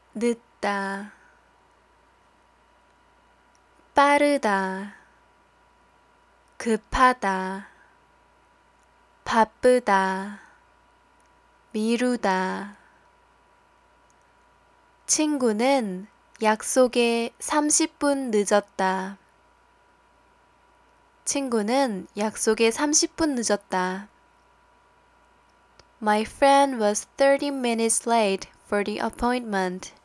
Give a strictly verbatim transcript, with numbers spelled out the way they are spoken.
늦다, 빠르다, 급하다, 바쁘다, 미루다. 친구는 약속에 삼십 분 늦었다. 친구는 약속에 삼십 분 늦었다. My friend was thirty minutes late for the appointment.